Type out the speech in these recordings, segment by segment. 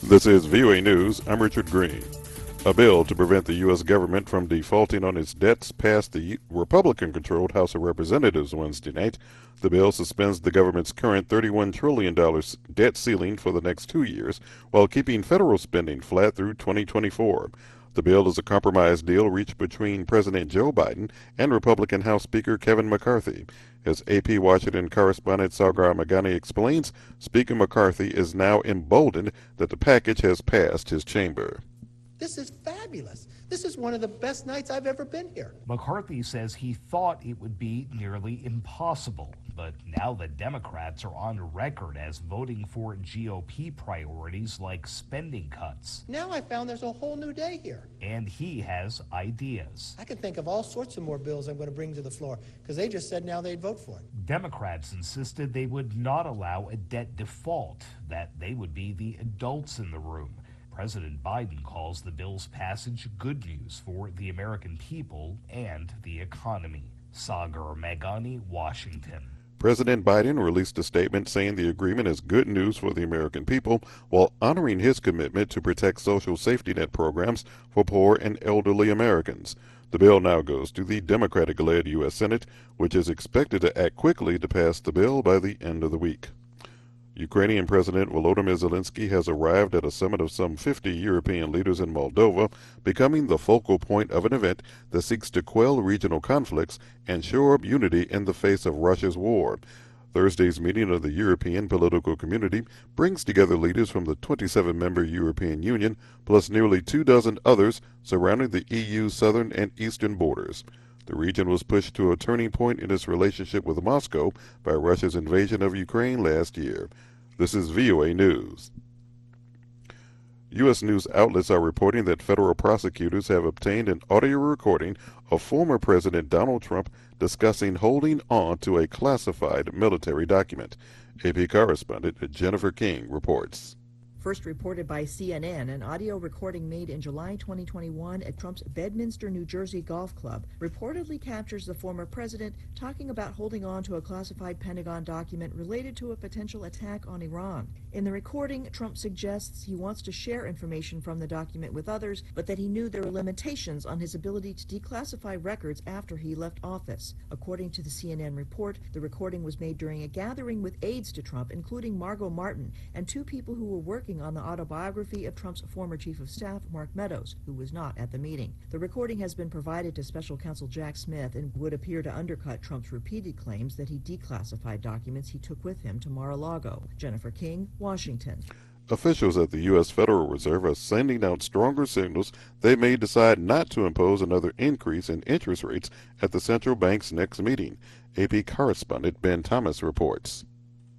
This is VOA News. I'm Richard Green. A bill to prevent the U.S. government from defaulting on its debts passed the Republican-controlled House of Representatives Wednesday night. The bill suspends the government's current $31 trillion debt ceiling for the next 2 years while keeping federal spending flat through 2024. The bill is a compromise deal reached between President Joe Biden and Republican House Speaker Kevin McCarthy. As AP Washington correspondent Sagar Magani explains, Speaker McCarthy is now emboldened that the package has passed his chamber. This is fabulous. This is one of the best nights I've ever been here. McCarthy says he thought it would be nearly impossible, but now the Democrats are on record as voting for GOP priorities like spending cuts. Now I found there's a whole new day here. And he has ideas. I can think of all sorts of more bills I'm going to bring to the floor because they just said now they'd vote for it. Democrats insisted they would not allow a debt default, that they would be the adults in the room. President Biden calls the bill's passage good news for the American people and the economy. Sagar Magani, Washington. President Biden released a statement saying the agreement is good news for the American people while honoring his commitment to protect social safety net programs for poor and elderly Americans. The bill now goes to the Democratic-led U.S. Senate, which is expected to act quickly to pass the bill by the end of the week. Ukrainian President Volodymyr Zelensky has arrived at a summit of some 50 European leaders in Moldova, becoming the focal point of an event that seeks to quell regional conflicts and shore up unity in the face of Russia's war. Thursday's meeting of the European political community brings together leaders from the 27-member European Union, plus nearly 24 others surrounding the EU's southern and eastern borders. The region was pushed to a turning point in its relationship with Moscow by Russia's invasion of Ukraine last year. This is VOA News. U.S. news outlets are reporting that federal prosecutors have obtained an audio recording of former President Donald Trump discussing holding on to a classified military document. AP correspondent Jennifer King reports. First reported by CNN, an audio recording made in July 2021 at Trump's Bedminster, New Jersey golf club reportedly captures the former president talking about holding on to a classified Pentagon document related to a potential attack on Iran. In the recording, Trump suggests he wants to share information from the document with others, but that he knew there were limitations on his ability to declassify records after he left office. According to the CNN report, the recording was made during a gathering with aides to Trump, including Margot Martin, and two people who were working on the autobiography of Trump's former chief of staff, Mark Meadows, who was not at the meeting. The recording has been provided to special counsel Jack Smith and would appear to undercut Trump's repeated claims that he declassified documents he took with him to Mar-a-Lago. Jennifer King, Washington. Officials at the U.S. Federal Reserve are sending out stronger signals they may decide not to impose another increase in interest rates at the central bank's next meeting. AP correspondent Ben Thomas reports.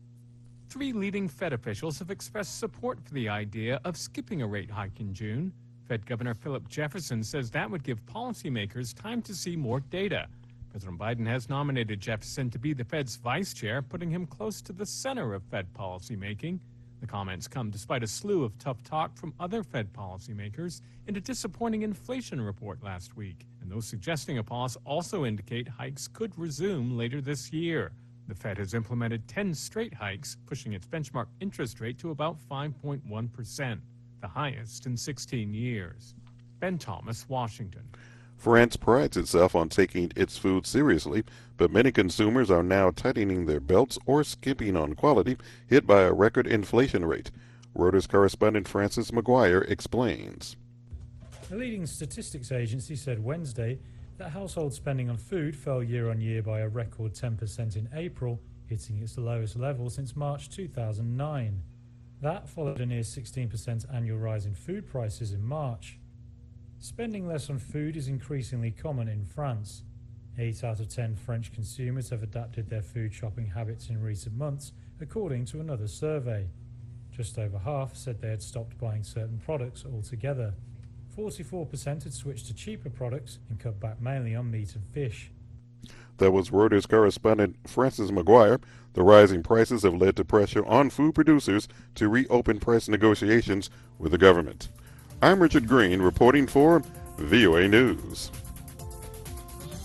3 leading Fed officials have expressed support for the idea of skipping a rate hike in June. Fed Governor Philip Jefferson says that would give policymakers time to see more data. President Biden has nominated Jefferson to be the Fed's vice chair, putting him close to the center of Fed policymaking. The comments come despite a slew of tough talk from other Fed policymakers and a disappointing inflation report last week. And those suggesting a pause also indicate hikes could resume later this year. The Fed has implemented 10 straight hikes, pushing its benchmark interest rate to about 5.1%, the highest in 16 years. Ben Thomas, Washington. France prides itself on taking its food seriously, but many consumers are now tightening their belts or skimping on quality, hit by a record inflation rate. Reuters correspondent Francis McGuire explains. A leading statistics agency said Wednesday that household spending on food fell year-on-year by a record 10% in April, hitting its lowest level since March 2009. That followed a near 16% annual rise in food prices in March. Spending less on food is increasingly common in France. 8 out of 10 French consumers have adapted their food shopping habits in recent months, according to another survey. Just over half said they had stopped buying certain products altogether. 44% had switched to cheaper products and cut back mainly on meat and fish. That was Reuters correspondent Francis McGuire. The rising prices have led to pressure on food producers to reopen price negotiations with the government. I'm Richard Green reporting for VOA News.